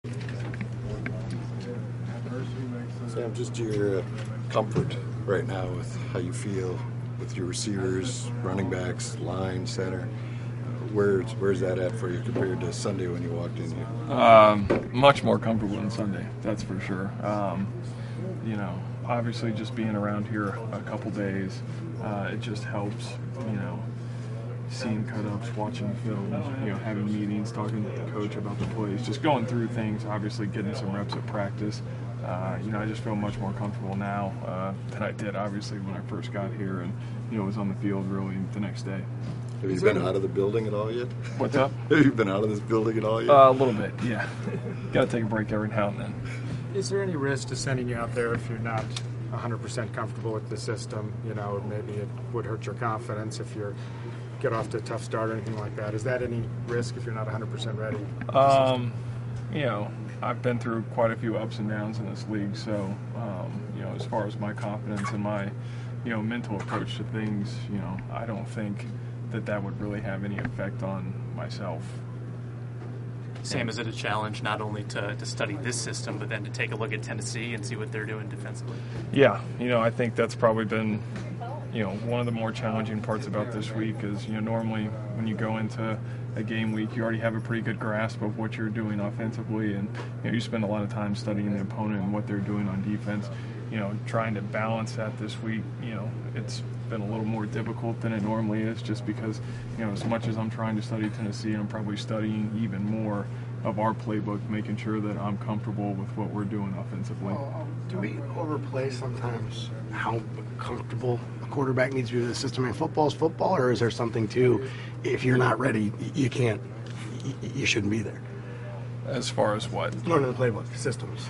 Sam, just your comfort right now with how you feel with your receivers, running backs, line, center. Where's that at for you compared to Sunday when you walked in here? Much more comfortable than Sunday, that's for sure. Obviously just being around here a couple days, it just helps, seeing cut-ups, watching film, having meetings, talking to the coach about the plays, just going through things, obviously getting some reps at practice. I just feel much more comfortable now than I did, obviously, when I first got here and, was on the field really the next day. Have you been out of the building at all yet? What's up? Have you been out of this building at all yet? A little bit, yeah. Got to take a break every now and then. Is there any risk to sending you out there if you're not 100% comfortable with the system? Maybe it would hurt your confidence if you get off to a tough start or anything like that. Is that any risk if you're not 100% ready? I've been through quite a few ups and downs in this league, so, as far as my confidence and my, mental approach to things, I don't think that would really have any effect on myself. Sam, is it a challenge not only to study this system, but then to take a look at Tennessee and see what they're doing defensively? Yeah, I think that's probably been, one of the more challenging parts about this week is, normally when you go into a game week, you already have a pretty good grasp of what you're doing offensively, and you spend a lot of time studying the opponent and what they're doing on defense. Trying to balance that this week, it's been a little more difficult than it normally is, just because, as much as I'm trying to study Tennessee, I'm probably studying even more of our playbook, making sure that I'm comfortable with what we're doing offensively. Do we overplay sometimes how comfortable a quarterback needs to be with the system? I mean, football's football, or is there something to, if you're not ready, you shouldn't be there? As far as what? Learning the playbook, systems.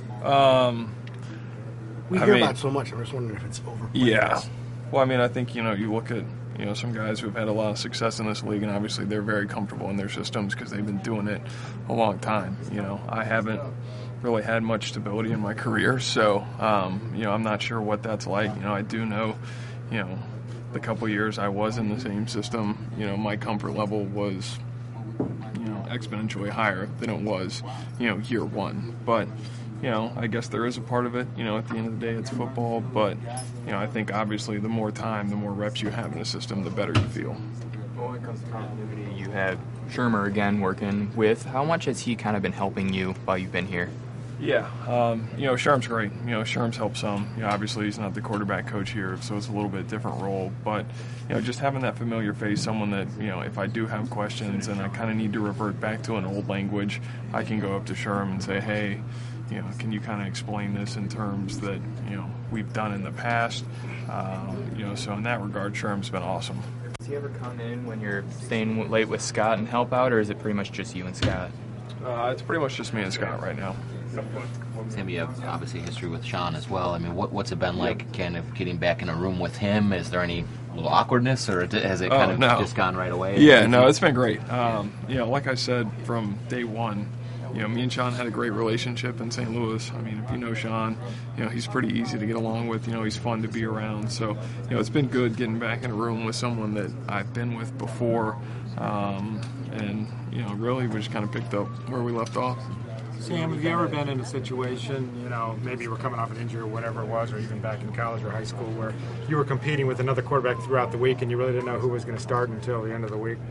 We I hear mean, about it so much. I'm just wondering if it's overplayed. Yeah. Well, I think, you look at, some guys who have had a lot of success in this league, and obviously they're very comfortable in their systems because they've been doing it a long time. I haven't really had much stability in my career, so, I'm not sure what that's like. I do know, the couple years I was in the same system, my comfort level was, exponentially higher than it was, year one. But, I guess there is a part of it, at the end of the day it's football, but, I think obviously the more time, the more reps you have in a system, the better you feel. Well, when it comes to continuity, you have Shermer again working with. How much has he kind of been helping you while you've been here? Yeah, Sherm's great. Sherm's helped some. Obviously he's not the quarterback coach here, so it's a little bit different role. But, just having that familiar face, someone that, if I do have questions and I kind of need to revert back to an old language, I can go up to Sherm and say, hey, can you kind of explain this in terms that, we've done in the past? So in that regard, Sherm's been awesome. Does he ever come in when you're staying late with Scott and help out, or is it pretty much just you and Scott? It's pretty much just me and Scott right now. Sam, you have obviously history with Sean as well. I mean, what's it been like kind of getting back in a room with him? Is there any little awkwardness, or has it kind of just gone right away? Yeah, no, it's been great. Like I said, from day one, me and Sean had a great relationship in St. Louis. I mean, if you know Sean, he's pretty easy to get along with. He's fun to be around. So, it's been good getting back in a room with someone that I've been with before. And, really we just kind of picked up where we left off. Sam, have you ever been in a situation, maybe you were coming off an injury or whatever it was, or even back in college or high school, where you were competing with another quarterback throughout the week and you really didn't know who was going to start until the end of the week?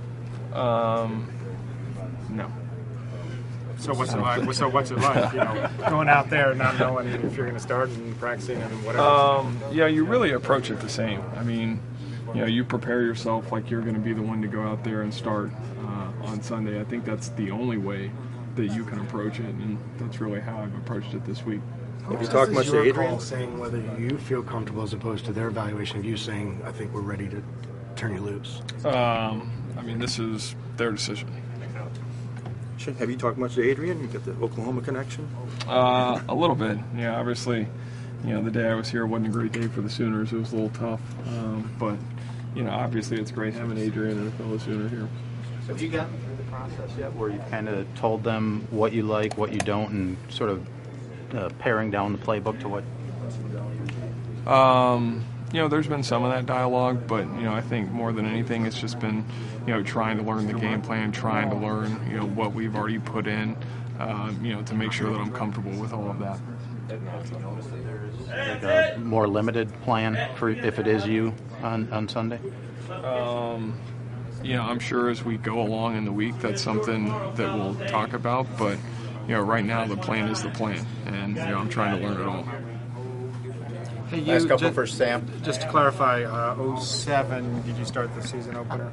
No. So what's it like? Going out there and not knowing if you're going to start and practicing and whatever? You really approach it the same. I mean, you prepare yourself like you're going to be the one to go out there and start on Sunday. I think that's the only way that you can approach it, and that's really how I've approached it this week. Have you talked much to Adrian? Saying whether you feel comfortable as opposed to their evaluation of you saying, I think we're ready to turn you loose? This is their decision. Have you talked much to Adrian? You got the Oklahoma connection? A little bit. Yeah, obviously, the day I was here wasn't a great day for the Sooners. It was a little tough. But, obviously it's great having Adrian and a fellow Sooner here. Have you gotten through the process yet where you've kind of told them what you like, what you don't, and sort of paring down the playbook to what? There's been some of that dialogue, but, I think more than anything it's just been, trying to learn the game plan, trying to learn, what we've already put in, to make sure that I'm comfortable with all of that. Like a more limited plan for if it is you on Sunday? I'm sure as we go along in the week, that's something that we'll talk about. But, right now the plan is the plan, and I'm trying to learn it all. Hey, Last couple for Sam. Just to clarify, 07, did you start the season opener?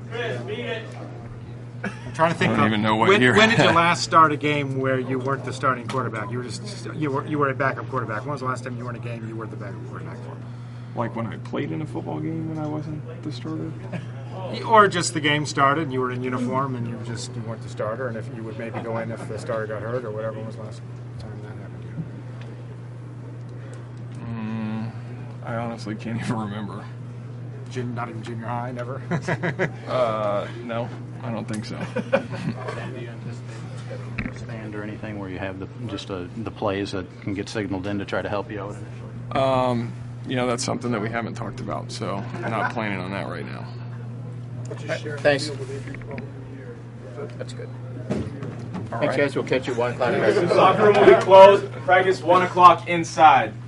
I'm trying to think. I don't even know what year. When did you last start a game where you weren't the starting quarterback? You were a backup quarterback. When was the last time you were in a game you were the backup quarterback for? Like when I played in a football game when I wasn't the starter? Or just the game started and you were in uniform and you weren't the starter, and if you would maybe go in if the starter got hurt or whatever was the last time that happened. I honestly can't even remember. Not even junior high, never? No, I don't think so. Stand or anything where you have the plays that can get signaled in to try to help you out initially? That's something that we haven't talked about, so I'm not planning on that right now. Thanks. That's good. Thanks, guys. We'll catch you at 1 o'clock. Locker room will be closed. Practice 1 o'clock inside.